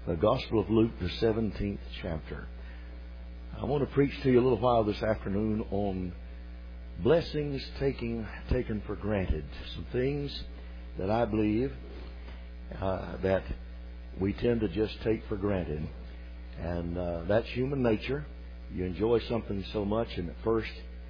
The Gospel of Luke, the 17th chapter. I want to preach to you a little while this afternoon on blessings taken for granted. Some things that I believe that we tend to just take for granted. And that's human nature. You enjoy something so much, and at first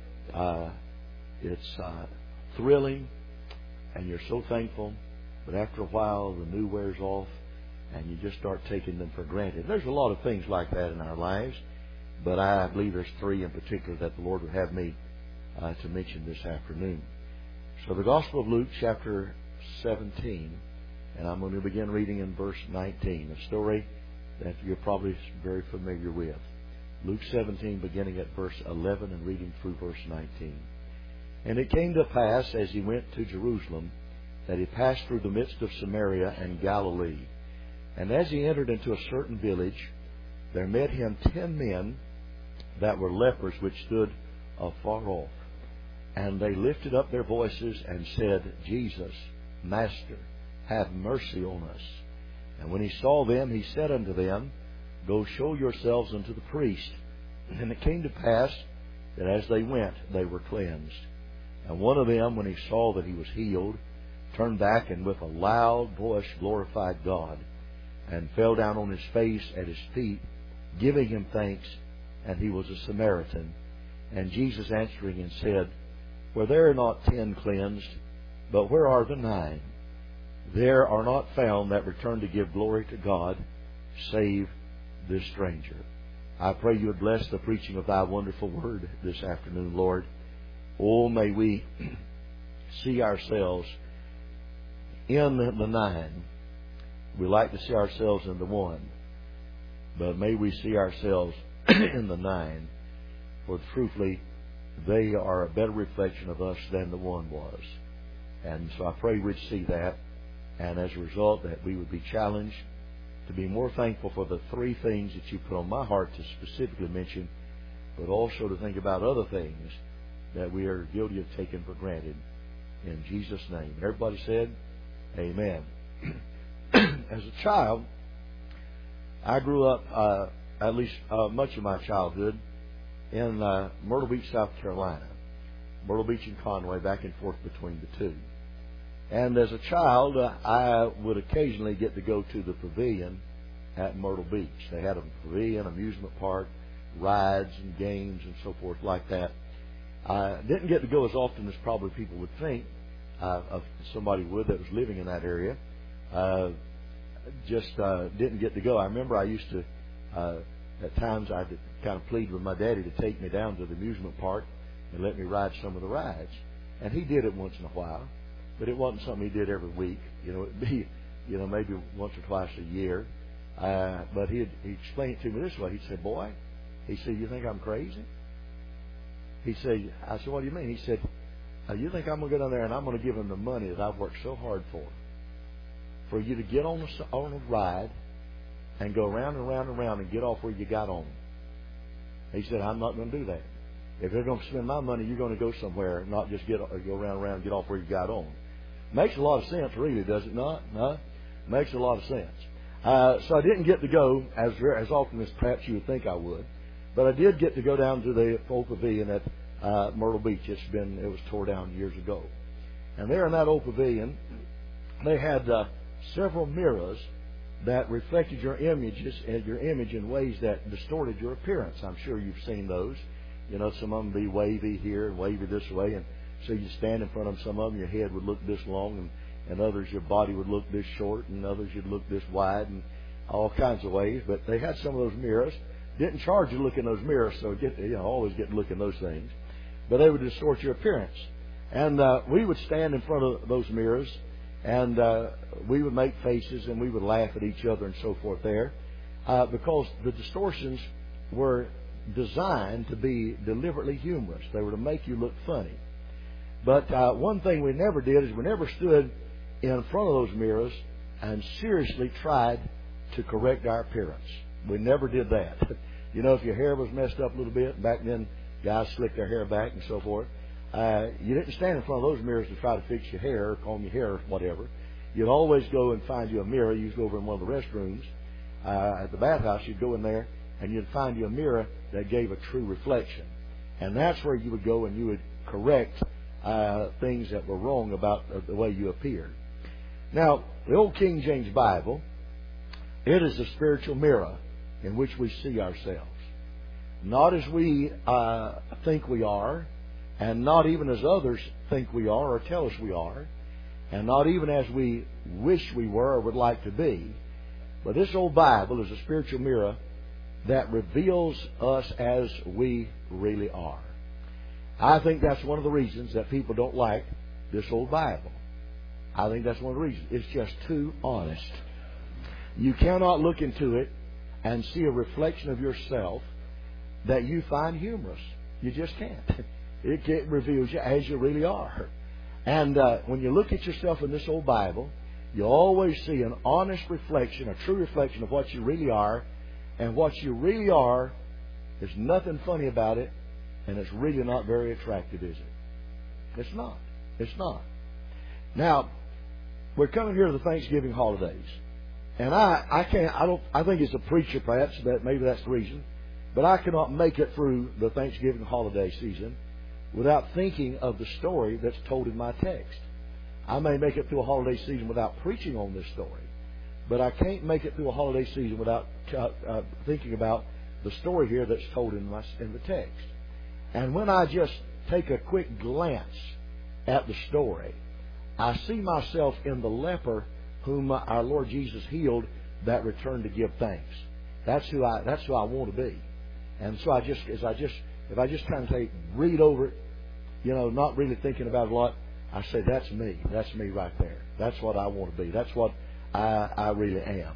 it's thrilling, and you're so thankful. But after a while, the new wears off, and you just start taking them for granted. There's a lot of things like that in our lives, but I believe there's three in particular that the Lord would have me to mention this afternoon. So the Gospel of Luke, chapter 17, and I'm going to begin reading in verse 19, a story that you're probably very familiar with. Luke 17, beginning at verse 11 and reading through verse 19. And it came to pass, as he went to Jerusalem, that he passed through the midst of Samaria and Galilee. And as he entered into a certain village, there met him 10 men that were lepers, which stood afar off. And they lifted up their voices and said, Jesus, Master, have mercy on us. And when he saw them, he said unto them, Go show yourselves unto the priest. And it came to pass that as they went, they were cleansed. And one of them, when he saw that he was healed, turned back and with a loud voice glorified God, and fell down on his face at his feet, giving him thanks, and he was a Samaritan. And Jesus answering and said, Were there not 10 cleansed? But where are the 9? There are not found that return to give glory to God, save this stranger. I pray you would bless the preaching of thy wonderful word this afternoon, Lord. Oh, may we see ourselves in the 9. We like to see ourselves in the 1, but may we see ourselves in the 9, for truthfully, they are a better reflection of us than the 1 was. And so I pray we'd see that, and as a result, that we would be challenged to be more thankful for the 3 things that you put on my heart to specifically mention, but also to think about other things that we are guilty of taking for granted. In Jesus' name. Everybody said, Amen. As a child, I grew up, at least much of my childhood, in Myrtle Beach, South Carolina. Myrtle Beach and Conway, back and forth between the two. And as a child, I would occasionally get to go to the pavilion at Myrtle Beach. They had a pavilion, amusement park, rides and games and so forth like that. I didn't get to go as often as probably people would think of somebody would that was living in that area. Just didn't get to go. I remember I used to, at times, I'd kind of plead with my daddy to take me down to the amusement park and let me ride some of the rides. And he did it once in a while, but it wasn't something he did every week. It'd be, maybe once or twice a year. But he explained it to me this way. He said, Boy, he said, you think I'm crazy? He said, I said, what do you mean? He said, you think I'm going to go down there and I'm going to give him the money that I've worked so hard for you to get on a ride and go around and around and around and get off where you got on. He said, I'm not going to do that. If they're going to spend my money, you're going to go somewhere, not just go around and around and get off where you got on. Makes a lot of sense, really, does it not? No? Makes a lot of sense. So I didn't get to go as often as perhaps you would think I would. But I did get to go down to the old pavilion at Myrtle Beach. It was tore down years ago. And there in that old pavilion, they had several mirrors that reflected your image in ways that distorted your appearance. I'm sure you've seen those. Some of them be wavy here and wavy this way, and so you stand in front of them. Some of them, your head would look this long, and others, your body would look this short, and others, you'd look this wide, and all kinds of ways. But they had some of those mirrors. Didn't charge you to look in those mirrors, so always get to look in those things. But they would distort your appearance. And we would stand in front of those mirrors, and we would make faces, and we would laugh at each other and so forth there, because the distortions were designed to be deliberately humorous. They were to make you look funny. But one thing we never did is we never stood in front of those mirrors and seriously tried to correct our appearance. We never did that. If your hair was messed up a little bit, back then guys slicked their hair back and so forth, you didn't stand in front of those mirrors to try to fix your hair or comb your hair or whatever. You'd always go and find you a mirror. You'd go over in one of the restrooms at the bathhouse, you'd go in there and you'd find you a mirror that gave a true reflection. And that's where you would go and you would correct things that were wrong about the way you appeared. Now, the old King James Bible, it is a spiritual mirror in which we see ourselves. Not as we think we are, and not even as others think we are or tell us we are, and not even as we wish we were or would like to be. But this old Bible is a spiritual mirror that reveals us as we really are. I think that's one of the reasons that people don't like this old Bible. I think that's one of the reasons. It's just too honest. You cannot look into it and see a reflection of yourself that you find humorous. You just can't. It reveals you as you really are. And when you look at yourself in this old Bible, you always see an honest reflection, a true reflection of what you really are. And what you really are, there's nothing funny about it, and it's really not very attractive, is it? It's not. It's not. Now, we're coming here to the Thanksgiving holidays. And I think as a preacher perhaps, that maybe that's the reason, but I cannot make it through the Thanksgiving holiday season without thinking of the story that's told in my text. I may make it through a holiday season without preaching on this story, but I can't make it through a holiday season without thinking about the story here that's told in the text. And when I just take a quick glance at the story, I see myself in the leper whom our Lord Jesus healed that returned to give thanks. That's who I want to be. And so if I just kind of read over it, not really thinking about it a lot, I say that's me. That's me right there. That's what I want to be. That's what I really am.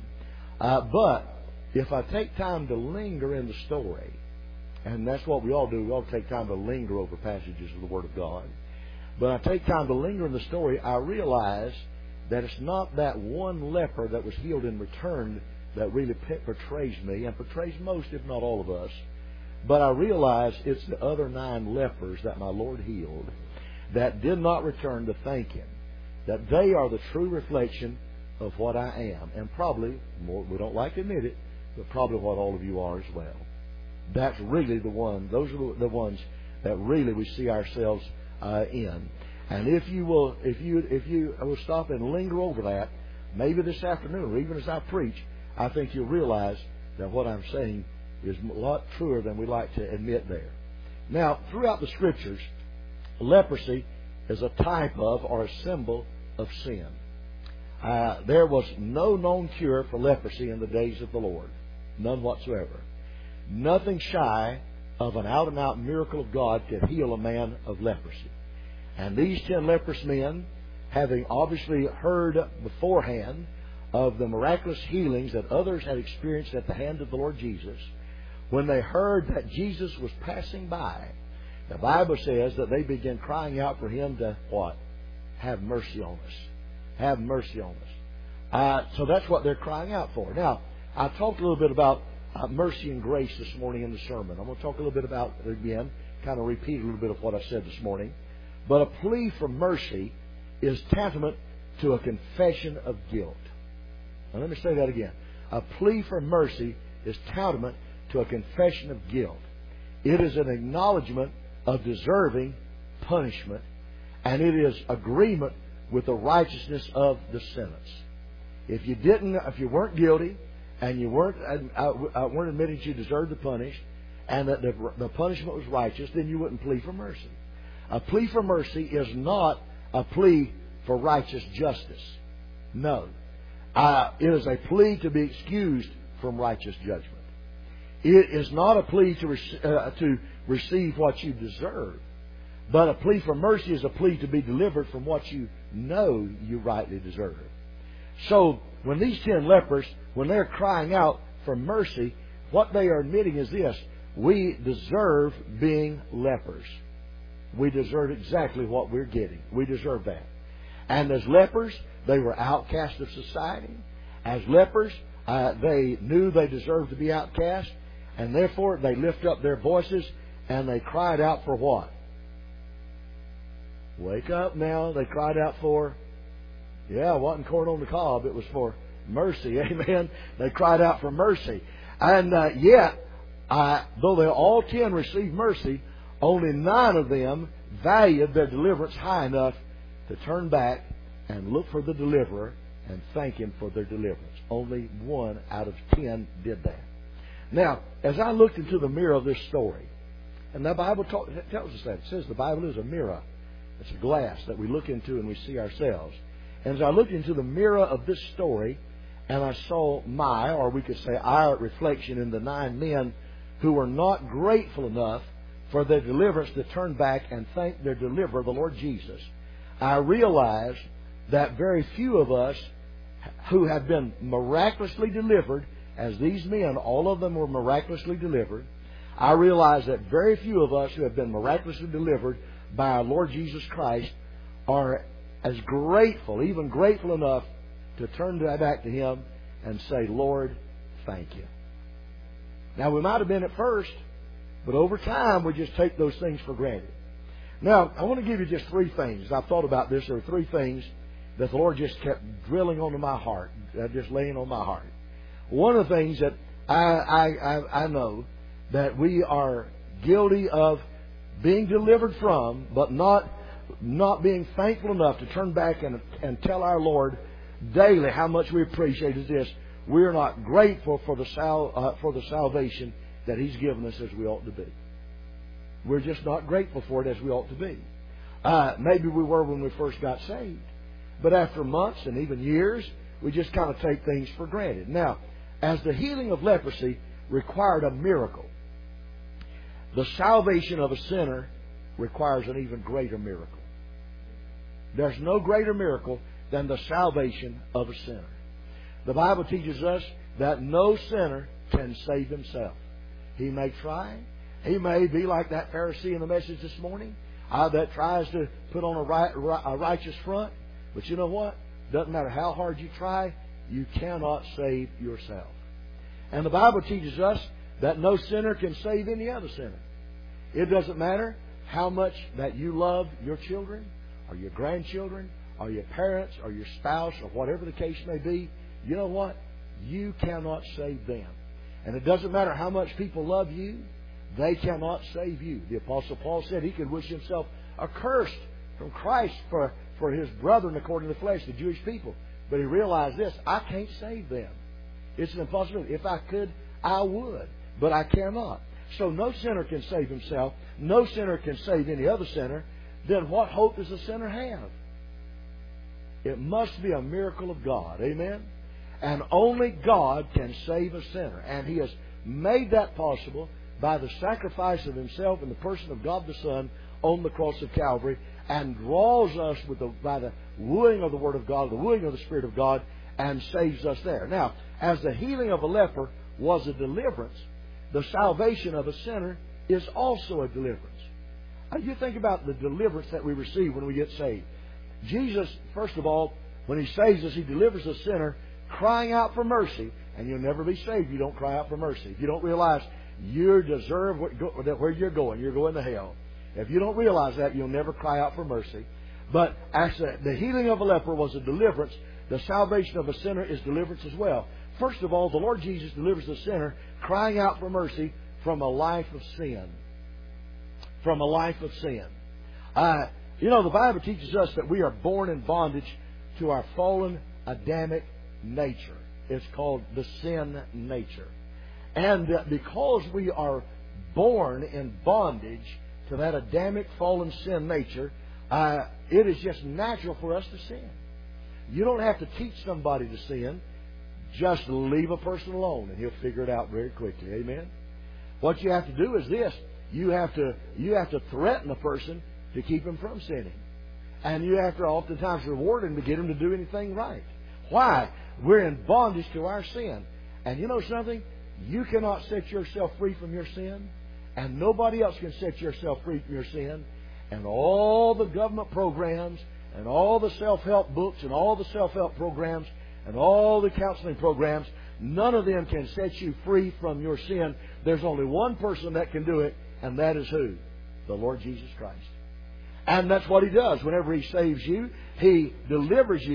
But if I take time to linger in the story, and that's what we all do, we all take time to linger over passages of the Word of God. But I take time to linger in the story, I realize that it's not that one leper that was healed and returned that really portrays me, and portrays most, if not all of us. But I realize it's the other 9 lepers that my Lord healed that did not return to thank Him. That they are the true reflection of what I am. And probably, more, we don't like to admit it, but probably what all of you are as well. That's really those are the ones that really we see ourselves in. And if you will stop and linger over that, maybe this afternoon, or even as I preach, I think you'll realize that what I'm saying is a lot truer than we like to admit there. Now, throughout the Scriptures, leprosy is a type of or a symbol of sin. There was no known cure for leprosy in the days of the Lord. None whatsoever. Nothing shy of an out-and-out miracle of God could heal a man of leprosy. And these 10 leprous men, having obviously heard beforehand of the miraculous healings that others had experienced at the hand of the Lord Jesus, when they heard that Jesus was passing by, the Bible says that they began crying out for Him to what? Have mercy on us. Have mercy on us. So that's what they're crying out for. Now, I talked a little bit about mercy and grace this morning in the sermon. I'm going to talk a little bit about it again, kind of repeat a little bit of what I said this morning. But a plea for mercy is tantamount to a confession of guilt. Now let me say that again. A plea for mercy is tantamount to a confession of guilt. It is an acknowledgement of deserving punishment, and it is agreement with the righteousness of the sentence. If you weren't guilty, and you weren't admitting you deserved the punish, and that the punishment was righteous, then you wouldn't plead for mercy. A plea for mercy is not a plea for righteous justice. No. It is a plea to be excused from righteous judgment. It is not a plea to receive what you deserve. But a plea for mercy is a plea to be delivered from what you know you rightly deserve. So, when these 10 lepers, when they're crying out for mercy, what they are admitting is this: we deserve being lepers. We deserve exactly what we're getting. We deserve that. And as lepers, they were outcast of society. As lepers, they knew they deserved to be outcast, and therefore they lift up their voices and they cried out for what? Wake up now. They cried out for, it wasn't corn on the cob. It was for Mercy, amen. They cried out for mercy. And yet, though they all 10 received mercy, only 9 of them valued their deliverance high enough to turn back and look for the deliverer and thank Him for their deliverance. Only 1 out of 10 did that. Now, as I looked into the mirror of this story, and the Bible tells us that. It says the Bible is a mirror. It's a glass that we look into and we see ourselves. And as I looked into the mirror of this story, and I saw or we could say our reflection in the 9 men who were not grateful enough for their deliverance to turn back and thank their deliverer, the Lord Jesus, I realized that very few of us who have been miraculously delivered, as these men, all of them were miraculously delivered, I realize that very few of us who have been miraculously delivered by our Lord Jesus Christ are as grateful, even grateful enough to turn back to Him and say, Lord, thank You. Now, we might have been at first, but over time we just take those things for granted. Now, I want to give you just 3 things. I've thought about this. There are 3 things that the Lord just kept drilling onto my heart, just laying on my heart. One of the things that I know that we are guilty of being delivered from, but not being thankful enough to turn back and tell our Lord daily how much we appreciate is this: we're not grateful for the salvation that He's given us as we ought to be. We're just not grateful for it as we ought to be. Maybe we were when we first got saved, but after months and even years, we just kind of take things for granted. Now, as the healing of leprosy required a miracle, the salvation of a sinner requires an even greater miracle. There's no greater miracle than the salvation of a sinner. The Bible teaches us that no sinner can save himself. He may try. He may be like that Pharisee in the message this morning that tries to put on a righteous front. But you know what? Doesn't matter how hard you try, you cannot save yourself. And the Bible teaches us that no sinner can save any other sinner. It doesn't matter how much that you love your children or your grandchildren or your parents or your spouse or whatever the case may be. You know what? You cannot save them. And it doesn't matter how much people love you. They cannot save you. The Apostle Paul said he could wish himself accursed from Christ for his brethren according to the flesh, the Jewish people. But he realized this: I can't save them. It's an impossibility. If I could, I would. But I cannot. So no sinner can save himself. No sinner can save any other sinner. Then what hope does a sinner have? It must be a miracle of God. Amen? And only God can save a sinner. And He has made that possible by the sacrifice of Himself in the person of God the Son on the cross of Calvary, and draws us by the wooing of the Word of God, the wooing of the Spirit of God, and saves us there. Now, as the healing of a leper was a deliverance, the salvation of a sinner is also a deliverance. Now, you think about the deliverance that we receive when we get saved. Jesus, first of all, when He saves us, He delivers a sinner crying out for mercy. And you'll never be saved if you don't cry out for mercy. If you don't realize you deserve where you're going to hell. If you don't realize that, you'll never cry out for mercy. But as the healing of a leper was a deliverance, the salvation of a sinner is deliverance as well. First of all, the Lord Jesus delivers the sinner crying out for mercy from a life of sin. From a life of sin. The Bible teaches us that we are born in bondage to our fallen Adamic nature. It's called the sin nature. And because we are born in bondage to that Adamic fallen sin nature, it is just natural for us to sin. You don't have to teach somebody to sin. Just leave a person alone and he'll figure it out very quickly. Amen? What you have to do is this. You have to threaten a person to keep him from sinning. And you have to oftentimes reward him to get him to do anything right. Why? We're in bondage to our sin. And you know something? You cannot set yourself free from your sin. And nobody else can set yourself free from your sin. And all the government programs and all the self-help books and all the self-help programs and all the counseling programs, none of them can set you free from your sin. There's only one person that can do it, and that is who? The Lord Jesus Christ. And that's what He does. Whenever He saves you, He delivers you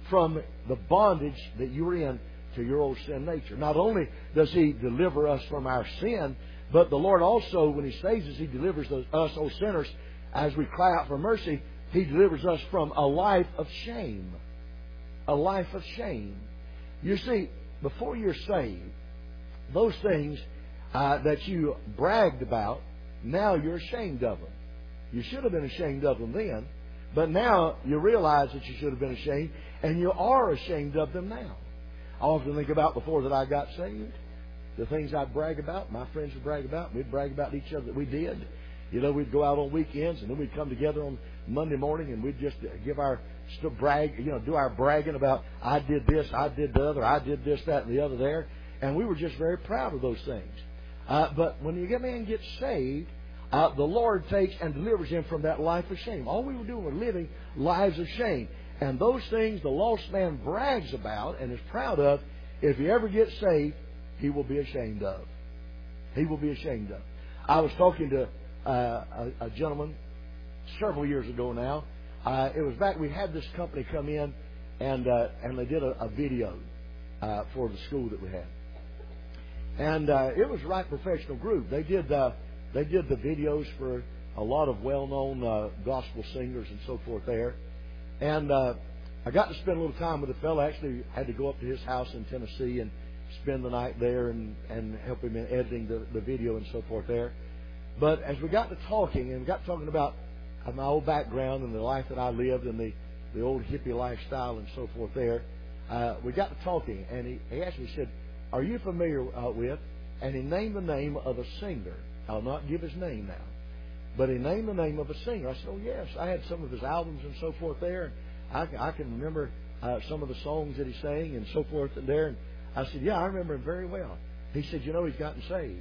from the bondage that you were in to your old sin nature. Not only does He deliver us from our sin, but the Lord also, when He saves us, He delivers us, old sinners, as we cry out for mercy. He delivers us from a life of shame. A life of shame. You see, before you're saved, those things that you bragged about, now you're ashamed of them. You should have been ashamed of them then, but now you realize that you should have been ashamed, and you are ashamed of them now. I often think about before that I got saved, the things I'd brag about, my friends would brag about, we'd brag about each other that we did. You know, we'd go out on weekends, and then we'd come together on Monday morning, and we'd just give our brag, do our bragging about, I did this, I did the other, I did this, that, and the other there. And we were just very proud of those things. But when you man gets saved, the Lord takes and delivers him from that life of shame. All we were doing was living lives of shame. And those things the lost man brags about and is proud of, if he ever gets saved, he will be ashamed of. He will be ashamed of. I was talking to a gentleman several years ago now. It was back, we had this company come in and they did a video for the school that we had. And it was a right professional group. They did the videos for a lot of well-known gospel singers and so forth there. And I got to spend a little time with the fellow. I actually had to go up to his house in Tennessee and spend the night there and help him in editing the video and so forth there. But as we got to talking, and we got talking about my old background and the life that I lived and the old hippie lifestyle and so forth there, we got to talking, and he asked me, he said, "Are you familiar with?" And he named the name of a singer. I'll not give his name now, but he named the name of a singer. I said, "Oh yes, I had some of his albums and so forth there, and I can remember some of the songs that he sang and so forth there." And I said, "Yeah, I remember him very well." He said, "You know, he's gotten saved."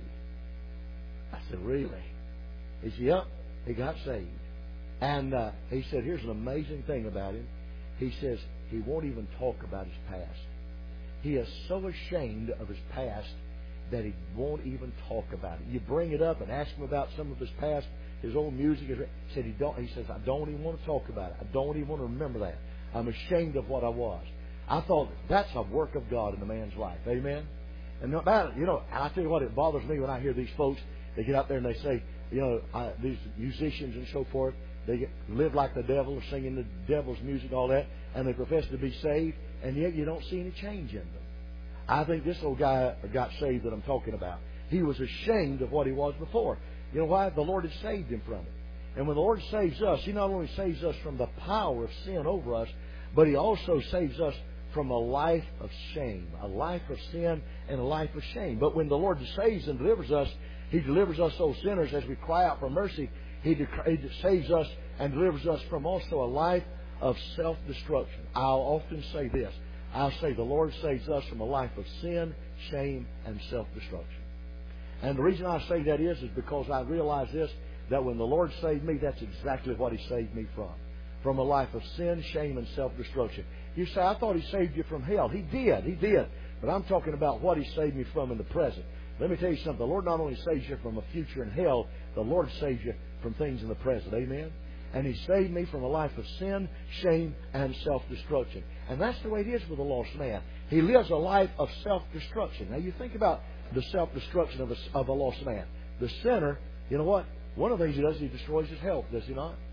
I said, "Really?" He said, "Yep, he got saved." And he said, "Here's an amazing thing about him." He says he won't even talk about his past. He is so ashamed of his past that he won't even talk about it. You bring it up and ask him about some of his past, his old music. He said he says, "I don't even want to talk about it. I don't even want to remember that. I'm ashamed of what I was." I thought that's a work of God in a man's life. Amen. And about it, I tell you what, it bothers me when I hear these folks. They get out there and they say, these musicians and so forth, they live like the devil, singing the devil's music, all that, and they profess to be saved, and yet you don't see any change in them. I think this old guy got saved that I'm talking about. He was ashamed of what he was before. You know why? The Lord had saved him from it. And when the Lord saves us, He not only saves us from the power of sin over us, but He also saves us from a life of shame, a life of sin and a life of shame. But when the Lord saves and delivers us, He delivers us, those sinners, as we cry out for mercy. He saves us and delivers us from also a life of self-destruction. I'll often say this. I'll say the Lord saves us from a life of sin, shame, and self-destruction. And the reason I say that is because I realize this, that when the Lord saved me, that's exactly what He saved me from. From a life of sin, shame, and self-destruction. You say, "I thought He saved you from hell." He did. But I'm talking about what He saved me from in the present. Let me tell you something. The Lord not only saves you from a future in hell, the Lord saves you from things in the present. Amen? And He saved me from a life of sin, shame, and self-destruction. And that's the way it is with a lost man. He lives a life of self-destruction. Now, you think about the self-destruction of a lost man. The sinner, you know what? One of the things he does, he destroys his health, does he not?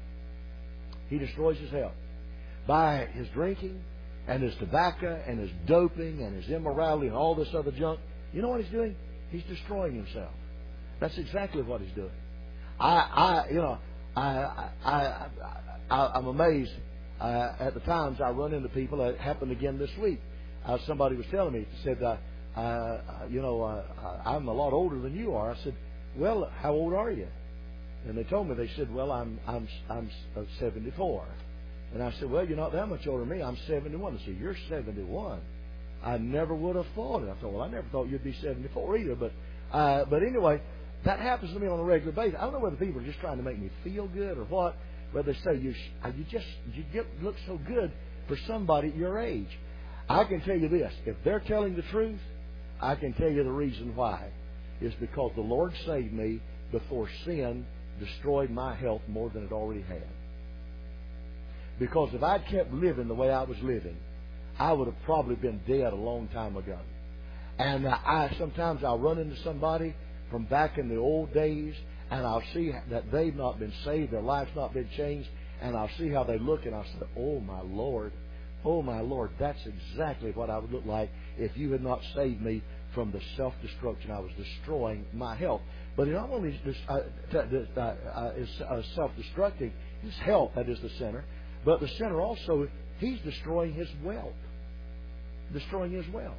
He destroys his health. By his drinking, and his tobacco, and his doping, and his immorality, and all this other junk. You know what he's doing? He's destroying himself. That's exactly what he's doing. I'm amazed at the times I run into people. It happened again this week. Somebody was telling me, said, I'm a lot older than you are. I said, "Well, how old are you?" And they told me. They said, "Well, I'm 74." And I said, "Well, you're not that much older than me. I'm 71." They said, "You're 71." I never would have thought it. I thought, well, I never thought you'd be 74 either. But anyway, that happens to me on a regular basis. I don't know whether people are just trying to make me feel good or what. Whether they say you look so good for somebody at your age. I can tell you this: if they're telling the truth, I can tell you the reason why. It's because the Lord saved me before sin destroyed my health more than it already had. Because if I'd kept living the way I was living, I would have probably been dead a long time ago. And sometimes I'll run into somebody from back in the old days, and I'll see that they've not been saved, their life's not been changed, and I'll see how they look, and I'll say, oh my Lord, that's exactly what I would look like if you had not saved me from the self-destruction. I was destroying my health. But it not only is self-destructing his health, that is the sinner, but the sinner also, he's destroying his wealth. Destroying his wealth.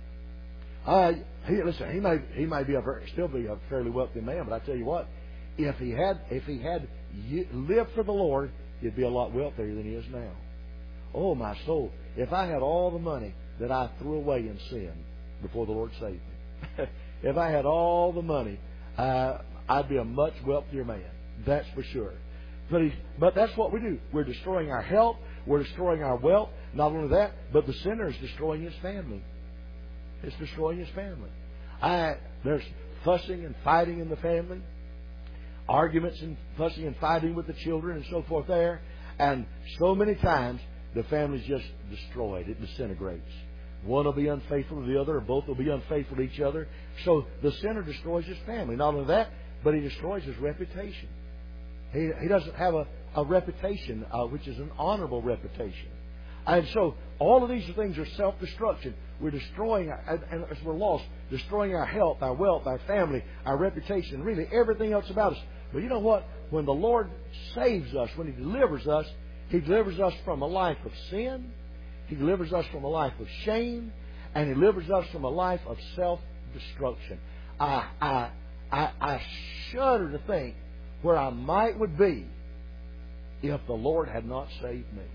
Listen, he may still be a fairly wealthy man, but I tell you what, if he had lived for the Lord, he'd be a lot wealthier than he is now. Oh my soul! If I had all the money that I threw away in sin before the Lord saved me, if I had all the money, I'd be a much wealthier man. That's for sure. But that's what we do. We're destroying our health. We're destroying our wealth. Not only that, but the sinner is destroying his family. It's destroying his family. There's fussing and fighting in the family. Arguments and fussing and fighting with the children and so forth there. And so many times the family's just destroyed. It disintegrates. One will be unfaithful to the other, or both will be unfaithful to each other. So the sinner destroys his family. Not only that, but he destroys his reputation. He doesn't have a reputation which is an honorable reputation. And so all of these things are self-destruction. We're destroying, and as we're lost, destroying our health, our wealth, our family, our reputation, really everything else about us. But you know what? When the Lord saves us, when He delivers us from a life of sin. He delivers us from a life of shame, and He delivers us from a life of self-destruction. I shudder to think where I would be if the Lord had not saved me.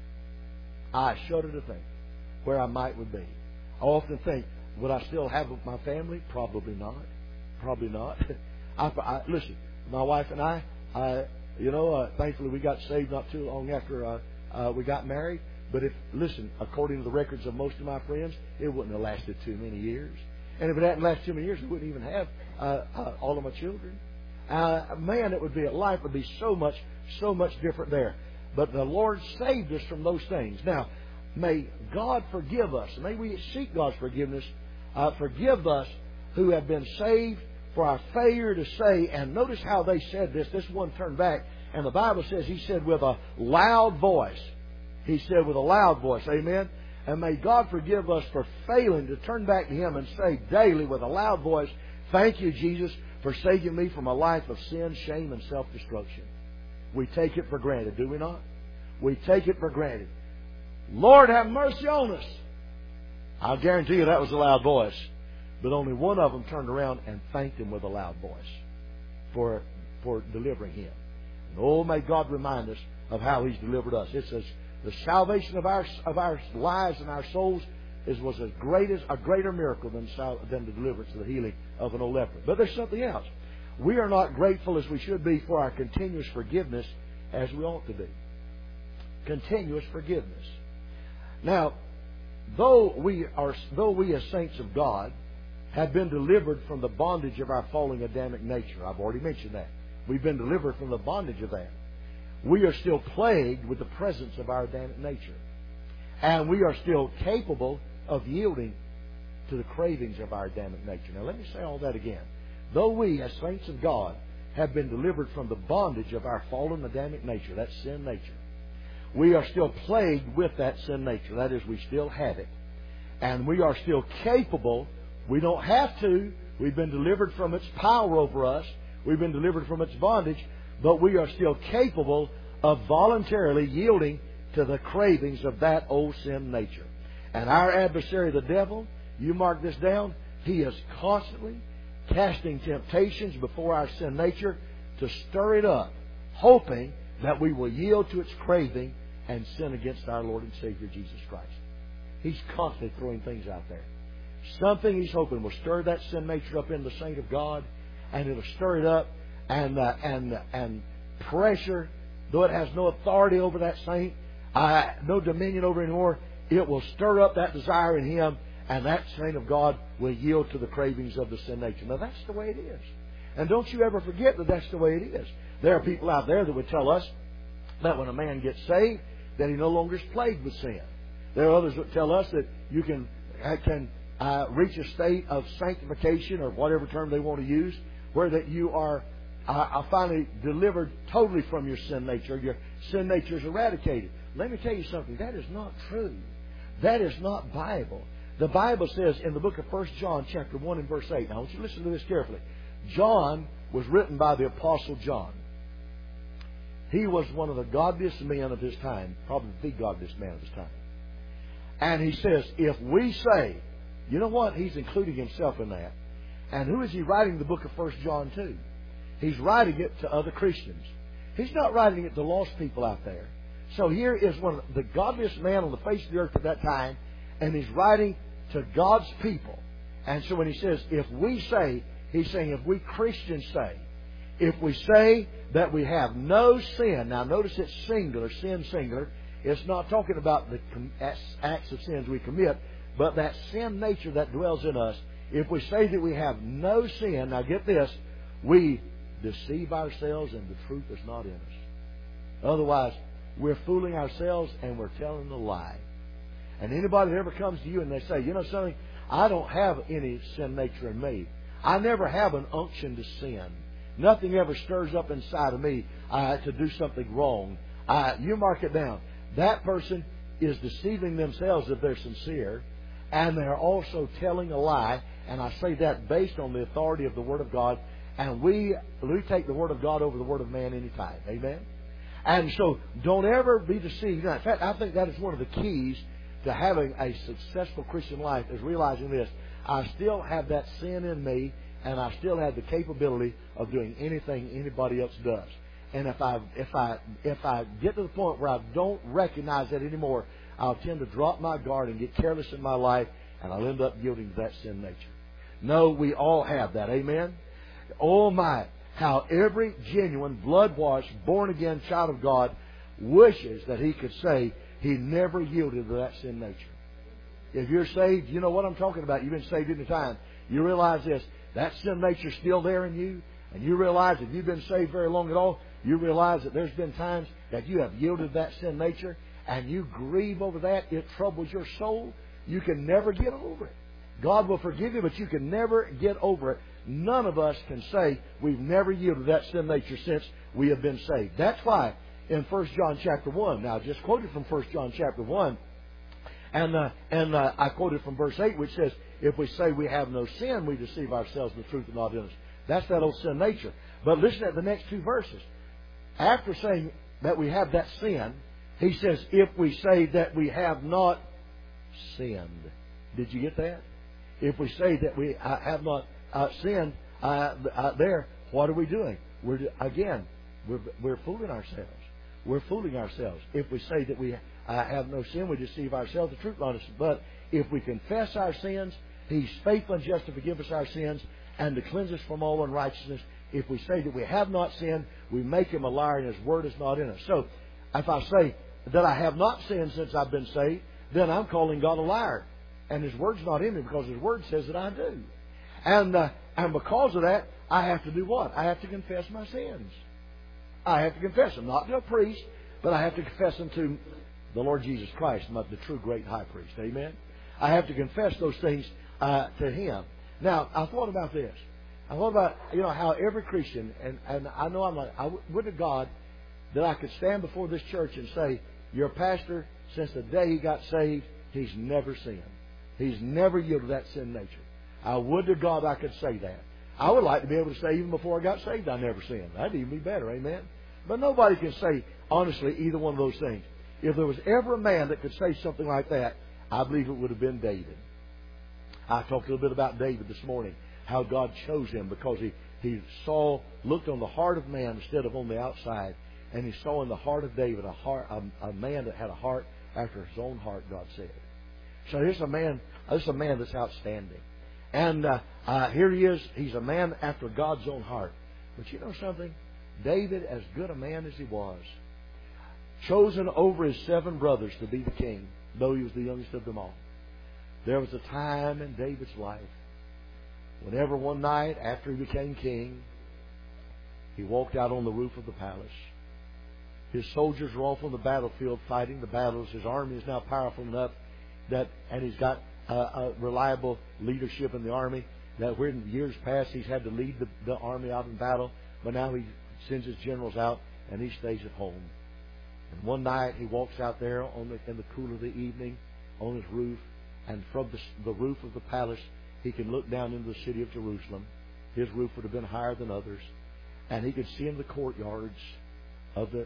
I shudder to think where I would be. I often think, would I still have my family? Probably not. Probably not. Listen, my wife and I, thankfully we got saved not too long after we got married. But according to the records of most of my friends, it wouldn't have lasted too many years. And if it hadn't lasted too many years, we wouldn't even have all of my children. Life would be so much different there. But the Lord saved us from those things. Now, may God forgive us. May we seek God's forgiveness. Forgive us who have been saved for our failure to say. And notice how they said this. This one turned back. And the Bible says, he said with a loud voice. He said with a loud voice. Amen. And may God forgive us for failing to turn back to Him and say daily with a loud voice, thank you, Jesus, for saving me from a life of sin, shame, and self-destruction. We take it for granted, do we not? We take it for granted. Lord, have mercy on us. I'll guarantee you that was a loud voice. But only one of them turned around and thanked Him with a loud voice for delivering him. And oh, may God remind us of how He's delivered us. It says the salvation of our lives and our souls was a greater miracle than the deliverance, the healing of an old leper. But there's something else. We are not grateful as we should be for our continuous forgiveness as we ought to be. Continuous forgiveness. Now, though we as saints of God have been delivered from the bondage of our fallen Adamic nature, I've already mentioned that. We've been delivered from the bondage of that. We are still plagued with the presence of our Adamic nature. And we are still capable of yielding to the cravings of our Adamic nature. Now let me say all that again. Though we, as saints of God, have been delivered from the bondage of our fallen Adamic nature, that sin nature, we are still plagued with that sin nature. That is, we still have it. And we are still capable. We don't have to. We've been delivered from its power over us. We've been delivered from its bondage. But we are still capable of voluntarily yielding to the cravings of that old sin nature. And our adversary, the devil, you mark this down, he is constantly casting temptations before our sin nature to stir it up, hoping that we will yield to its craving and sin against our Lord and Savior Jesus Christ. He's constantly throwing things out there. Something he's hoping will stir that sin nature up in the saint of God, and it'll stir it up and pressure, though it has no authority over that saint, no dominion over anymore, it will stir up that desire in him, and that saint of God will yield to the cravings of the sin nature. Now that's the way it is. And don't you ever forget that that's the way it is. There are people out there that would tell us that when a man gets saved, that he no longer is plagued with sin. There are others that tell us that you can reach a state of sanctification, or whatever term they want to use, where that you are finally delivered totally from your sin nature. Your sin nature is eradicated. Let me tell you something. That is not true. That is not Bible. The Bible says in the book of 1 John chapter 1 and verse 8. Now I want you to listen to this carefully. John was written by the Apostle John. He was one of the godliest men of his time, probably the godliest man of his time. And he says, if we say, you know what? He's including himself in that. And who is he writing the book of 1 John to? He's writing it to other Christians. He's not writing it to lost people out there. So here is one of the godliest man on the face of the earth at that time, and he's writing to God's people. And so when he says, if we say, he's saying, if we Christians say, if we say that we have no sin, now notice it's singular, sin singular. It's not talking about the acts of sins we commit, but that sin nature that dwells in us. If we say that we have no sin, now get this, we deceive ourselves and the truth is not in us. Otherwise, we're fooling ourselves and we're telling a lie. And anybody that ever comes to you and they say, you know something, I don't have any sin nature in me. I never have an unction to sin. Nothing ever stirs up inside of me to do something wrong. You mark it down. That person is deceiving themselves if they're sincere, and they're also telling a lie. And I say that based on the authority of the Word of God. And we take the Word of God over the Word of man anytime. Amen? And so don't ever be deceived. Now, in fact, I think that is one of the keys to having a successful Christian life, is realizing this. I still have that sin in me, and I still have the capability of doing anything anybody else does. And if I get to the point where I don't recognize that anymore, I'll tend to drop my guard and get careless in my life, and I'll end up yielding to that sin nature. No, we all have that. Amen? Oh my, how every genuine, blood-washed, born-again child of God wishes that he could say he never yielded to that sin nature. If you're saved, you know what I'm talking about. You've been saved any time. You realize this. That sin nature's still there in you. And you realize if you've been saved very long at all, you realize that there's been times that you have yielded to that sin nature and you grieve over that. It troubles your soul. You can never get over it. God will forgive you, but you can never get over it. None of us can say we've never yielded to that sin nature since we have been saved. That's why in 1 John chapter 1, now I just quoted from 1 John chapter 1, and I quoted from verse 8, which says, if we say we have no sin, we deceive ourselves and the truth is not in us. That's that old sin nature. But listen at the next two verses. After saying that we have that sin, he says, if we say that we have not sinned. Did you get that? If we say that we have not sinned, there, what are we doing? We're fooling ourselves. We're fooling ourselves. If we say that we have no sin, we deceive ourselves, the truth not in us. But if we confess our sins, He's faithful and just to forgive us our sins and to cleanse us from all unrighteousness. If we say that we have not sinned, we make Him a liar and His Word is not in us. So, if I say that I have not sinned since I've been saved, then I'm calling God a liar. And His Word's not in me because His Word says that I do. And because of that, I have to do what? I have to confess my sins. I have to confess them, not to a priest, but I have to confess them to the Lord Jesus Christ, the true great high priest. Amen? I have to confess those things to Him. Now, I thought about this. I thought about, how every Christian, and I know I would to God that I could stand before this church and say, your pastor, since the day he got saved, he's never sinned. He's never yielded that sin nature. I would to God I could say that. I would like to be able to say even before I got saved I never sinned. That'd even be better, amen? But nobody can say, honestly, either one of those things. If there was ever a man that could say something like that, I believe it would have been David. I talked a little bit about David this morning, how God chose him because he looked on the heart of man instead of on the outside. And he saw in the heart of David a man that had a heart after his own heart, God said. So here's a man that's outstanding. And here he is. He's a man after God's own heart. But you know something? David, as good a man as he was, chosen over his 7 brothers to be the king, though he was the youngest of them all. There was a time in David's life whenever one night after he became king, he walked out on the roof of the palace. His soldiers were off on the battlefield fighting the battles. His army is now powerful enough and he's got a reliable leadership in the army. That where in years past he's had to lead the army out in battle, but now he sends his generals out and he stays at home. And one night he walks out there in the cool of the evening on his roof, and from the roof of the palace he can look down into the city of Jerusalem. His roof would have been higher than others, and he could see in the courtyards of the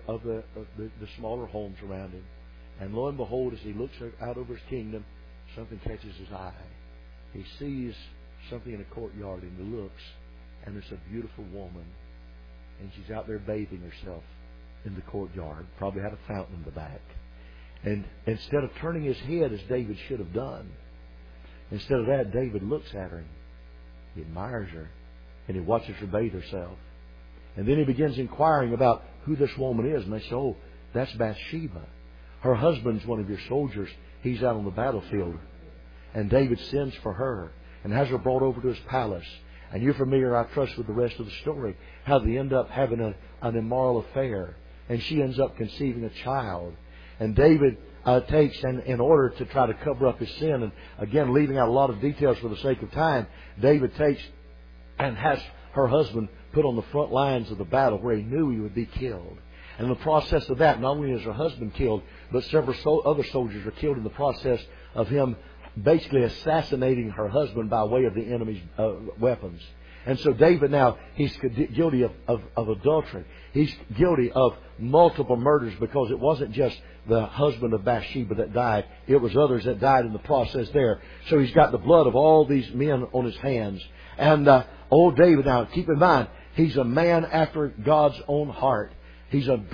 smaller homes around him. And lo and behold, as he looks out over his kingdom, something catches his eye. He sees something in a courtyard, and he looks, and it's a beautiful woman, and she's out there bathing herself in the courtyard. Probably had a fountain in the back. And instead of turning his head as David should have done, instead of that, David looks at her and he admires her, and he watches her bathe herself. And then he begins inquiring about who this woman is, and they say, "Oh, that's Bathsheba. Her husband's one of your soldiers. He's out on the battlefield." And David sends for her and has her brought over to his palace. And you're familiar, I trust, with the rest of the story, how they end up having an immoral affair. And she ends up conceiving a child. And David takes, and in order to try to cover up his sin, and again, leaving out a lot of details for the sake of time, David takes and has her husband put on the front lines of the battle where he knew he would be killed. And in the process of that, not only is her husband killed, but several other soldiers are killed in the process of him basically assassinating her husband by way of the enemy's weapons. And so David now, he's guilty of adultery. He's guilty of multiple murders, because it wasn't just the husband of Bathsheba that died. It was others that died in the process there. So he's got the blood of all these men on his hands. And old David, now keep in mind, he's a man after God's own heart. He's been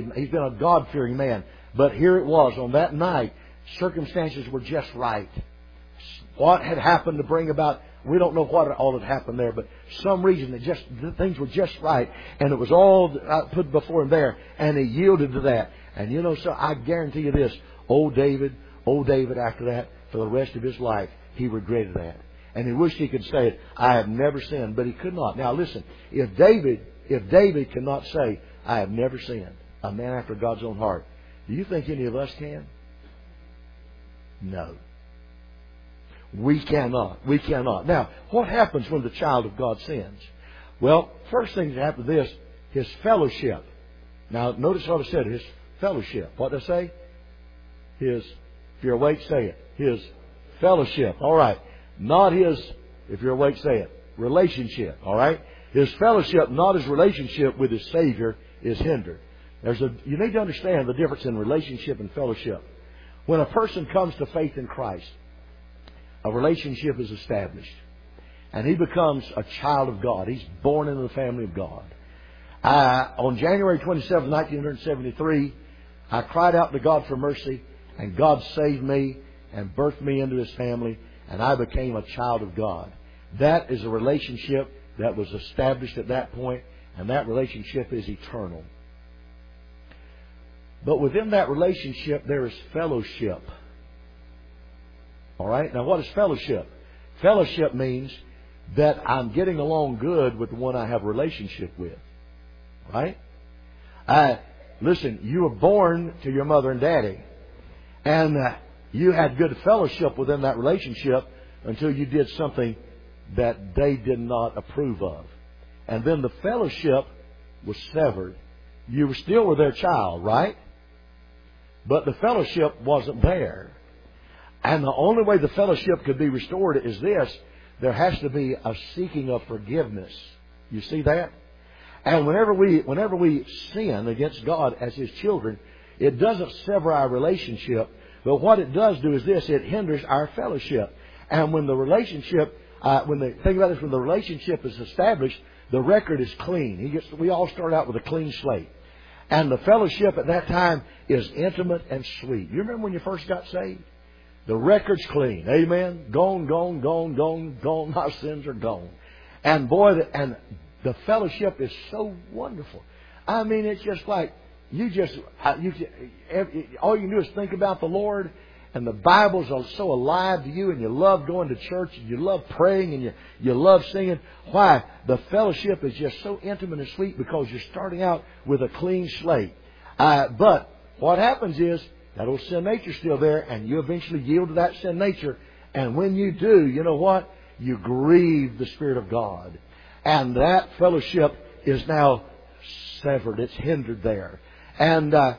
a God-fearing man. But here it was, on that night, circumstances were just right. What had happened to bring about, we don't know what all had happened there, but some reason things were just right, and it was all put before him there, and he yielded to that. And you know, so I guarantee you this, old David after that, for the rest of his life, he regretted that. And he wished he could say it, "I have never sinned," but he could not. Now listen, if David cannot say, "I have never sinned," a man after God's own heart, do you think any of us can? No. We cannot. We cannot. Now, what happens when the child of God sins? Well, first thing that happens is his fellowship. Now, notice what I said, his fellowship. What did I say? If you're awake, say it. His fellowship. All right. Not his, if you're awake, say it, relationship. All right. His fellowship, not his relationship with his Savior, is hindered. You need to understand the difference in relationship and fellowship. When a person comes to faith in Christ, a relationship is established, and he becomes a child of God. He's born into the family of God. On January 27, 1973, I cried out to God for mercy, and God saved me and birthed me into His family, and I became a child of God. That is a relationship that was established at that point, and that relationship is eternal. But within that relationship, there is fellowship. All right? Now, what is fellowship? Fellowship means that I'm getting along good with the one I have a relationship with. Right? Listen, you were born to your mother and daddy, and you had good fellowship within that relationship until you did something that they did not approve of. And then the fellowship was severed. You still were their child, right? But the fellowship wasn't there. And the only way the fellowship could be restored is this: there has to be a seeking of forgiveness. You see that? And whenever we sin against God as His children, it doesn't sever our relationship, but what it does do is this: it hinders our fellowship. And when the relationship, when the relationship is established, the record is clean. We all start out with a clean slate. And the fellowship at that time is intimate and sweet. You remember when you first got saved? The record's clean. Amen? Gone, gone, gone, gone, gone. My sins are gone. And boy, the fellowship is so wonderful. I mean, it's just like all you can do is think about the Lord, and the Bible's so alive to you, and you love going to church, and you love praying, and you love singing. Why? The fellowship is just so intimate and sweet because you're starting out with a clean slate. But what happens is That old sin nature's still there, and you eventually yield to that sin nature. And when you do, you know what? You grieve the Spirit of God. And that fellowship is now severed. It's hindered there. And no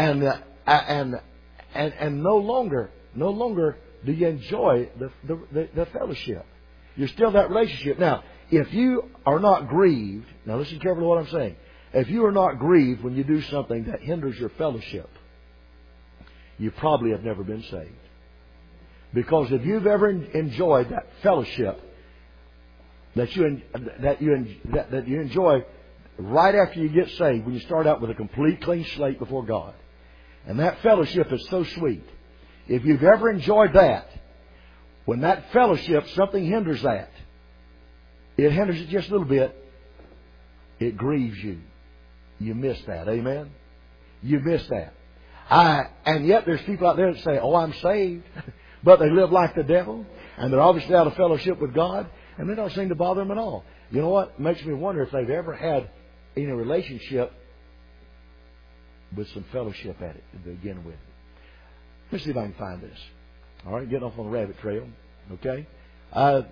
longer do you enjoy the fellowship. You're still that relationship. Now, if you are not grieved, now listen carefully to what I'm saying. If you are not grieved when you do something that hinders your fellowship, you probably have never been saved. Because if you've ever enjoyed that fellowship that you enjoy right after you get saved, when you start out with a complete clean slate before God, and that fellowship is so sweet, if you've ever enjoyed that, when that fellowship, something hinders that, it hinders it just a little bit, it grieves you. You miss that. Amen? You miss that. And yet there's people out there that say, oh, I'm saved. But they live like the devil. And they're obviously out of fellowship with God. And they don't seem to bother them at all. You know what? It makes me wonder if they've ever had any relationship with some fellowship at it to begin with. Let's see if I can find this. All right, getting off on the rabbit trail. Okay? I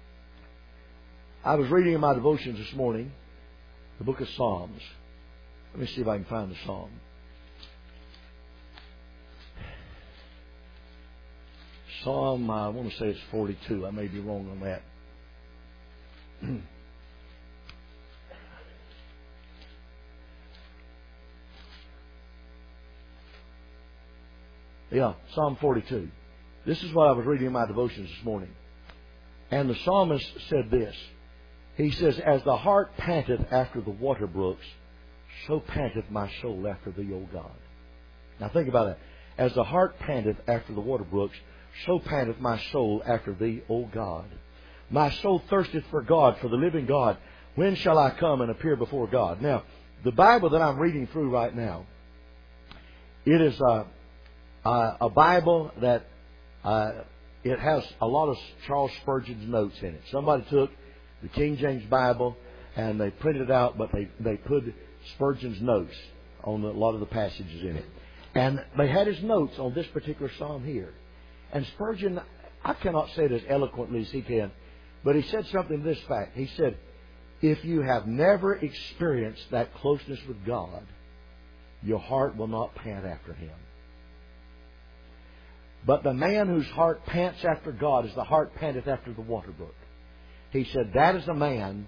was reading in my devotions this morning the book of Psalms. Let me see if I can find the Psalm. Psalm, I want to say it's 42. I may be wrong on that. Yeah, Psalm 42. This is what I was reading in my devotions this morning. And the psalmist said this. He says, as the heart panteth after the water brooks, so panteth my soul after thee, O God. Now think about that. As the heart panteth after the water brooks, so panteth my soul after thee, O God. My soul thirsteth for God, for the living God. When shall I come and appear before God? Now, the Bible that I'm reading through right now, it is a Bible that it has a lot of Charles Spurgeon's notes in it. Somebody took the King James Bible and they printed it out, but they put Spurgeon's notes on a lot of the passages in it. And they had his notes on this particular psalm here. And Spurgeon, I cannot say it as eloquently as he can, but he said something to this fact. He said, if you have never experienced that closeness with God, your heart will not pant after Him. But the man whose heart pants after God is the heart panteth after the water brook. He said, that is a man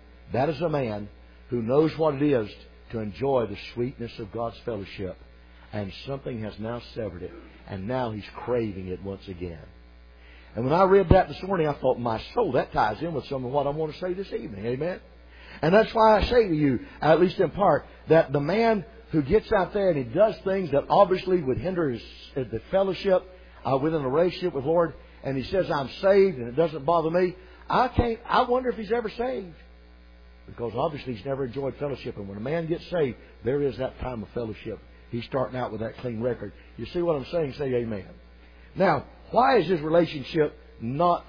who knows what it is to enjoy the sweetness of God's fellowship. And something has now severed it. And now he's craving it once again. And when I read that this morning, I thought, my soul, that ties in with some of what I want to say this evening. Amen? And that's why I say to you, at least in part, that the man who gets out there and he does things that obviously would hinder the fellowship within a relationship with the Lord, and he says, I'm saved and it doesn't bother me, I wonder if he's ever saved. Because obviously he's never enjoyed fellowship. And when a man gets saved, there is that time of fellowship. He's starting out with that clean record. You see what I'm saying? Say amen. Now, why is this relationship not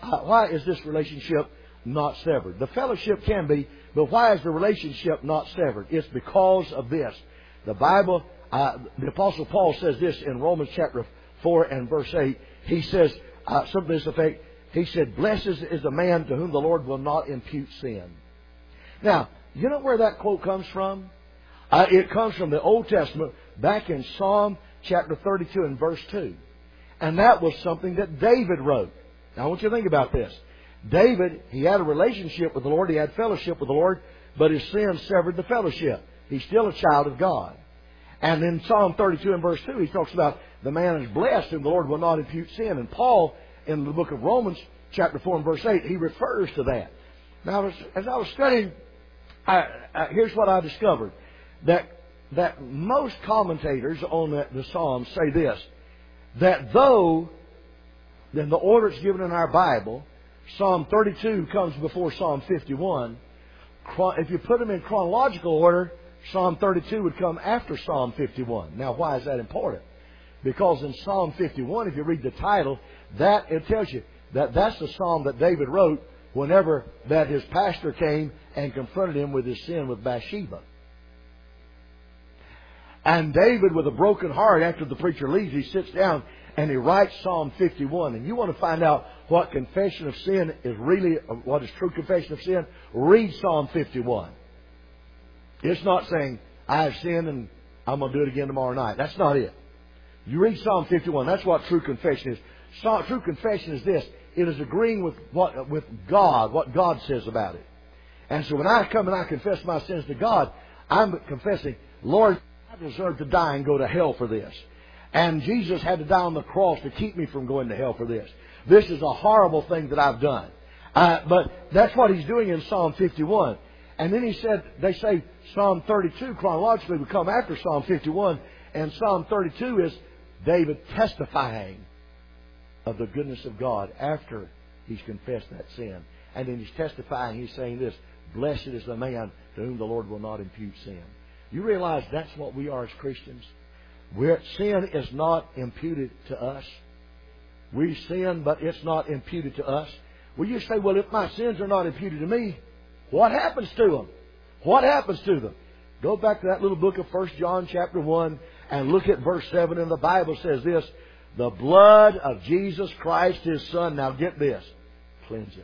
severed? The fellowship can be, but why is the relationship not severed? It's because of this. The Bible, the Apostle Paul says this in Romans chapter 4 and verse 8. He says something to this effect. He said, blessed is the man to whom the Lord will not impute sin. Now, you know where that quote comes from? It comes from the Old Testament, back in Psalm chapter 32 and verse 2. And that was something that David wrote. Now, I want you to think about this. David, he had a relationship with the Lord. He had fellowship with the Lord. But his sin severed the fellowship. He's still a child of God. And in Psalm 32 and verse 2, he talks about the man is blessed whom the Lord will not impute sin. And Paul, in the book of Romans chapter 4 and verse 8, he refers to that. Now, as I was studying, here's what I discovered. That most commentators on the Psalms say this, that though, in the order it's given in our Bible, Psalm 32 comes before Psalm 51, if you put them in chronological order, Psalm 32 would come after Psalm 51. Now, why is that important? Because in Psalm 51, if you read the title, it tells you that that's the psalm that David wrote whenever that his pastor came and confronted him with his sin with Bathsheba. And David, with a broken heart, after the preacher leaves, he sits down and he writes Psalm 51. And you want to find out what confession of sin is really, what is true confession of sin? Read Psalm 51. It's not saying, I have sinned and I'm going to do it again tomorrow night. That's not it. You read Psalm 51. That's what true confession is. True confession is this. It is agreeing with God, what God says about it. And so when I come and I confess my sins to God, I'm confessing, Lord, I deserve to die and go to hell for this. And Jesus had to die on the cross to keep me from going to hell for this. This is a horrible thing that I've done. But that's what he's doing in Psalm 51. And then he said, they say Psalm 32 chronologically would come after Psalm 51. And Psalm 32 is David testifying of the goodness of God after he's confessed that sin. And then he's testifying, he's saying this, blessed is the man to whom the Lord will not impute sin. You realize that's what we are as Christians? Sin is not imputed to us. We sin, but it's not imputed to us. Well, you say, well, if my sins are not imputed to me, what happens to them? What happens to them? Go back to that little book of 1 John chapter 1 and look at verse 7, and the Bible says this, the blood of Jesus Christ, His Son, now get this, cleanseth.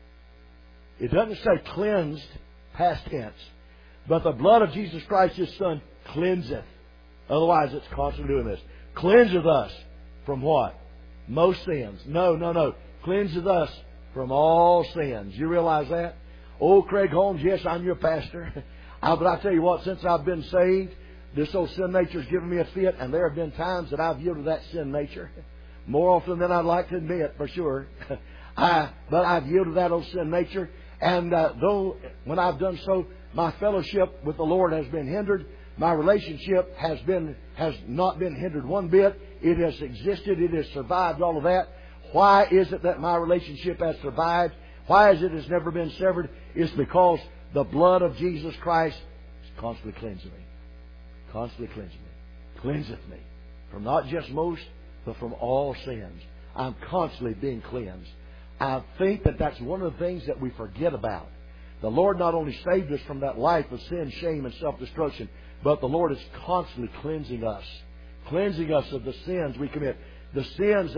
It doesn't say cleansed, past tense, but the blood of Jesus Christ, His Son, cleanseth. Otherwise, it's constantly doing this. Cleanseth us from what? Most sins. No. Cleanseth us from all sins. You realize that? Oh, Craig Holmes, yes, I'm your pastor. But I tell you what, since I've been saved, this old sin nature's given me a fit, and there have been times that I've yielded to that sin nature. More often than I'd like to admit, for sure. But I've yielded to that old sin nature. And though when I've done so, my fellowship with the Lord has been hindered. My relationship has not been hindered one bit. It has existed. It has survived all of that. Why is it that my relationship has survived? Why is it has never been severed? It's because the blood of Jesus Christ is constantly cleansing me. Constantly cleansing me. Cleanseth me. From not just most, but from all sins. I'm constantly being cleansed. I think that that's one of the things that we forget about. The Lord not only saved us from that life of sin, shame, and self-destruction, but the Lord is constantly cleansing us. Cleansing us of the sins we commit. The sins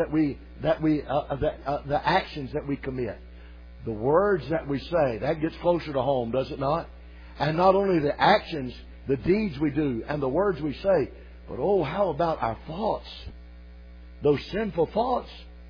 the actions that we commit. The words that we say. That gets closer to home, does it not? And not only the actions, the deeds we do, and the words we say, but oh, how about our thoughts? Those sinful thoughts.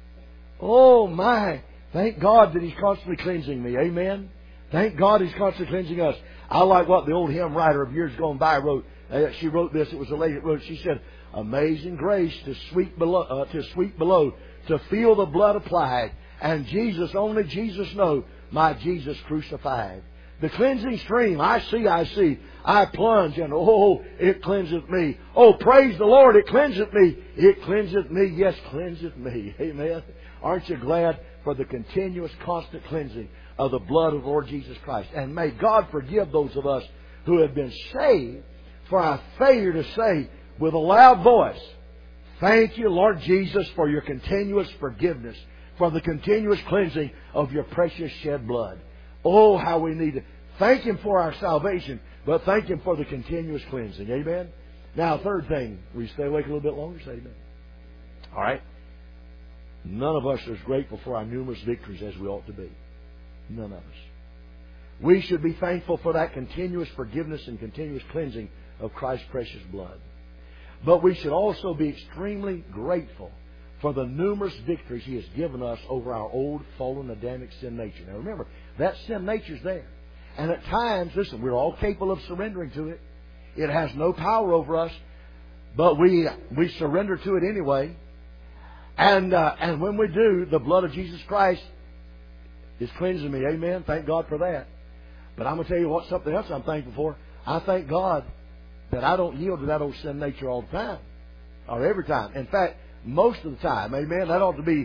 Oh my! Thank God that He's constantly cleansing me. Amen? Thank God He's constantly cleansing us. I like what the old hymn writer of years gone by wrote. She wrote this. It was a lady that wrote. She said, amazing grace to sweep below, to feel the blood applied. And Jesus, only Jesus know, my Jesus crucified. The cleansing stream, I see. I plunge and oh, it cleanseth me. Oh, praise the Lord, it cleanseth me. It cleanseth me, yes, cleanseth me. Amen. Aren't you glad for the continuous, constant cleansing of the blood of the Lord Jesus Christ? And may God forgive those of us who have been saved for our failure to say with a loud voice, thank you, Lord Jesus, for your continuous forgiveness, for the continuous cleansing of your precious shed blood. Oh, how we need to thank Him for our salvation, but thank Him for the continuous cleansing. Amen? Now, third thing, will you stay awake a little bit longer? Say amen. All right? None of us are as grateful for our numerous victories as we ought to be. None of us. We should be thankful for that continuous forgiveness and continuous cleansing of Christ's precious blood. But we should also be extremely grateful for the numerous victories He has given us over our old, fallen, Adamic sin nature. Now remember, that sin nature's there. And at times, listen, we're all capable of surrendering to it. It has no power over us, but we surrender to it anyway. And when we do, the blood of Jesus Christ is cleansing me. Amen. Thank God for that. But I'm going to tell you what, something else I'm thankful for. I thank God that I don't yield to that old sin nature all the time, or every time. In fact, most of the time. Amen. That ought to be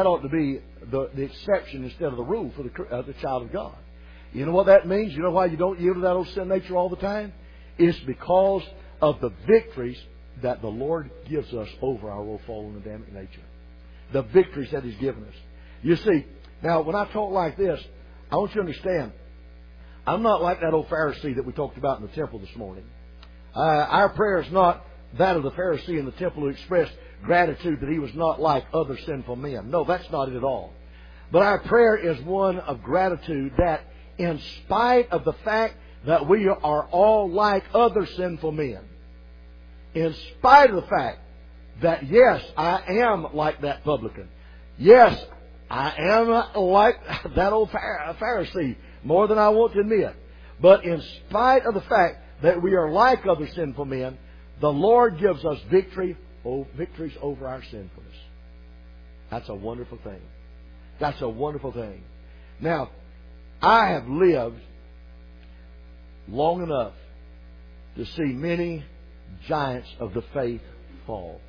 the exception instead of the rule for the child of God. You know what that means? You know why you don't yield to that old sin nature all the time? It's because of the victories that the Lord gives us over our old fallen Adamic nature. The victories that He's given us. You see, now when I talk like this, I want you to understand, I'm not like that old Pharisee that we talked about in the temple this morning. Our prayer is not, that of the Pharisee in the temple who expressed gratitude that he was not like other sinful men. No, that's not it at all. But our prayer is one of gratitude that in spite of the fact that we are all like other sinful men, in spite of the fact that, yes, I am like that publican. Yes, I am like that old Pharisee, more than I want to admit. But in spite of the fact that we are like other sinful men, the Lord gives us victories over our sinfulness. That's a wonderful thing. That's a wonderful thing. Now, I have lived long enough to see many giants of the faith fall.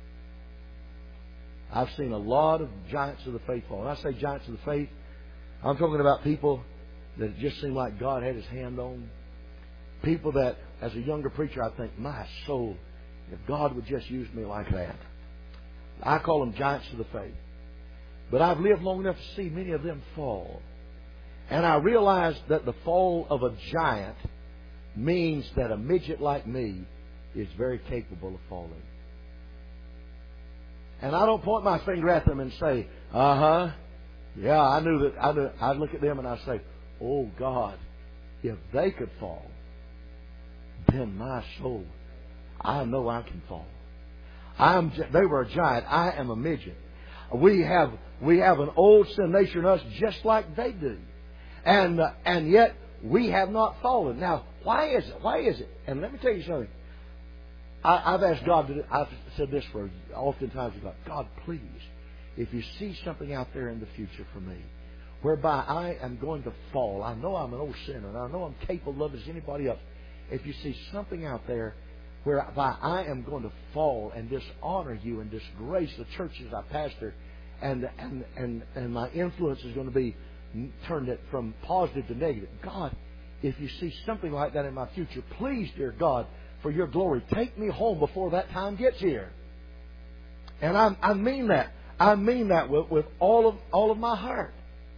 I've seen a lot of giants of the faith fall. When I say giants of the faith, I'm talking about people that it just seemed like God had His hand on. People that, as a younger preacher, I think, my soul, if God would just use me like that. I call them giants of the faith. But I've lived long enough to see many of them fall. And I realized that the fall of a giant means that a midget like me is very capable of falling. And I don't point my finger at them and say, yeah, I knew that. I'd look at them and I'd say, oh God, if they could fall, then my soul, I know I can fall. They were a giant. I am a midget. We have an old sin nature in us just like they do. And yet we have not fallen. Now, why is it? Why is it? And let me tell you something. I've asked God to, I've said this for oftentimes to God, please, if you see something out there in the future for me, whereby I am going to fall, I know I'm an old sinner, and I know I'm capable of it as anybody else. If you see something out there whereby I am going to fall and dishonor you and disgrace the churches I pastor, and my influence is going to be turned from positive to negative. God, if you see something like that in my future, please, dear God, for your glory, take me home before that time gets here. And I mean that. I mean that with all of my heart.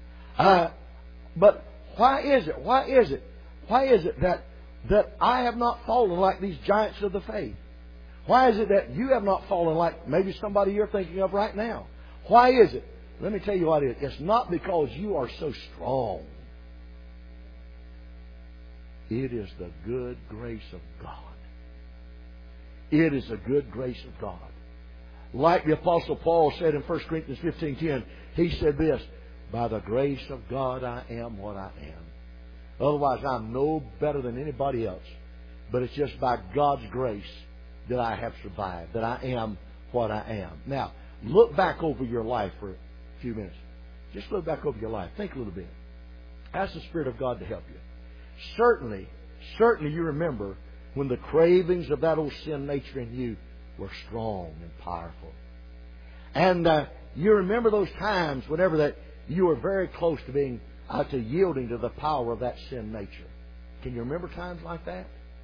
But why is it? Why is it? Why is it that I have not fallen like these giants of the faith? Why is it that you have not fallen like maybe somebody you're thinking of right now? Why is it? Let me tell you what it is. It's not because you are so strong. It is the good grace of God. It is the good grace of God. Like the Apostle Paul said in 1 Corinthians 15:10, he said this, by the grace of God I am what I am. Otherwise I'm no better than anybody else. But it's just by God's grace that I have survived, that I am what I am. Now, look back over your life for a few minutes. Just look back over your life. Think a little bit. Ask the Spirit of God to help you. Certainly you remember when the cravings of that old sin nature in you were strong and powerful. And you remember those times whenever that you were very close to being to yielding to the power of that sin nature. Can you remember times like that?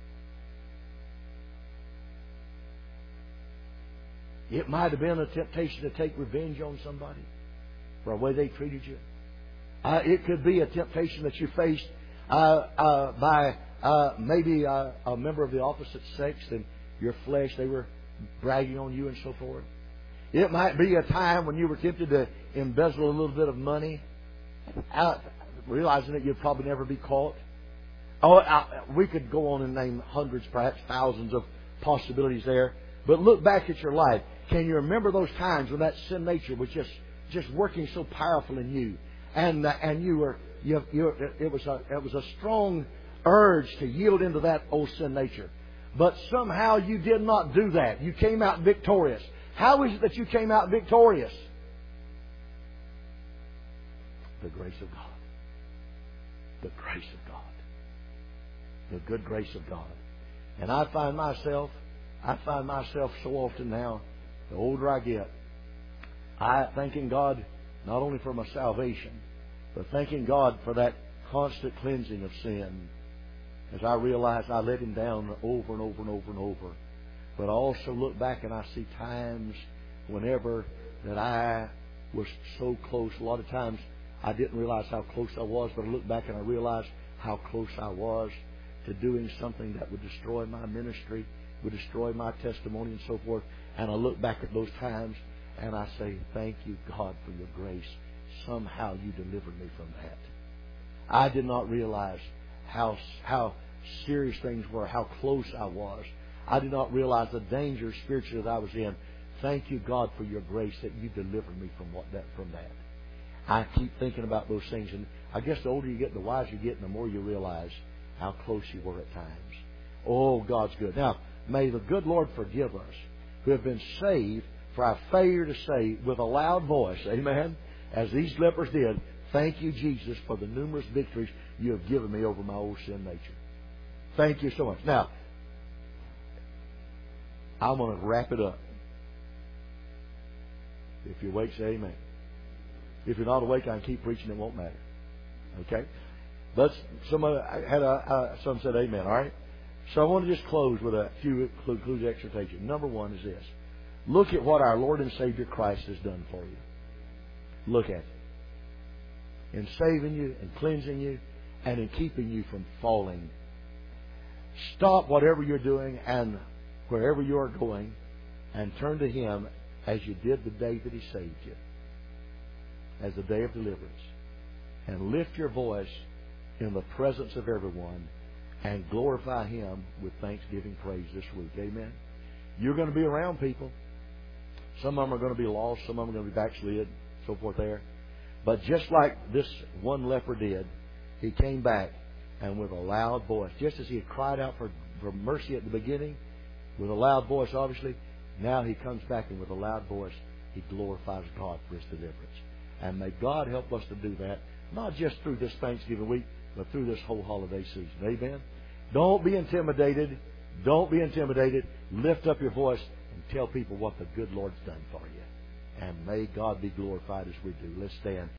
It might have been a temptation to take revenge on somebody for the way they treated you. It could be a temptation that you faced by maybe a member of the opposite sex and your flesh, they were bragging on you and so forth. It might be a time when you were tempted to embezzle a little bit of money, realizing that you'd probably never be caught. We could go on and name hundreds, perhaps thousands of possibilities there. But look back at your life. Can you remember those times when that sin nature was just working so powerful in you, and it was a strong urge to yield into that old sin nature, but somehow you did not do that. You came out victorious. How is it that you came out victorious? The grace of God. The grace of God. The good grace of God. And I find myself so often now, the older I get, thanking God not only for my salvation, but thanking God for that constant cleansing of sin. As I realize I let Him down over and over and over and over. But I also look back and I see times whenever that I was so close. A lot of times I didn't realize how close I was, but I look back and I realize how close I was to doing something that would destroy my ministry, would destroy my testimony and so forth. And I look back at those times and I say, thank you, God, for your grace. Somehow you delivered me from that. I did not realize how serious things were, how close I was. I did not realize the danger spiritually that I was in. Thank you, God, for your grace that you delivered me from that. I keep thinking about those things, and I guess the older you get, the wiser you get, and the more you realize how close you were at times. Oh, God's good. Now, may the good Lord forgive us who have been saved for our failure to say with a loud voice, amen, as these lepers did, thank you, Jesus, for the numerous victories you have given me over my old sin nature. Thank you so much. Now, I'm going to wrap it up. If you're awake, say amen. If you're not awake, I can keep preaching. It won't matter. Okay? Some said amen. All right? So I want to just close with a few clues exhortation. Number one is this. Look at what our Lord and Savior Christ has done for you. Look at it. In saving you, in cleansing you, and in keeping you from falling. Stop whatever you're doing and wherever you are going and turn to Him as you did the day that He saved you, as the day of deliverance. And lift your voice in the presence of everyone and glorify Him with thanksgiving praise this week. Amen? You're going to be around people. Some of them are going to be lost. Some of them are going to be backslid, so forth there. But just like this one leper did, he came back and with a loud voice, just as he had cried out for mercy at the beginning, with a loud voice, obviously, now he comes back and with a loud voice, he glorifies God for His deliverance. And may God help us to do that, not just through this Thanksgiving week, but through this whole holiday season. Amen? Don't be intimidated. Don't be intimidated. Lift up your voice and tell people what the good Lord's done for you. And may God be glorified as we do. Let's stand.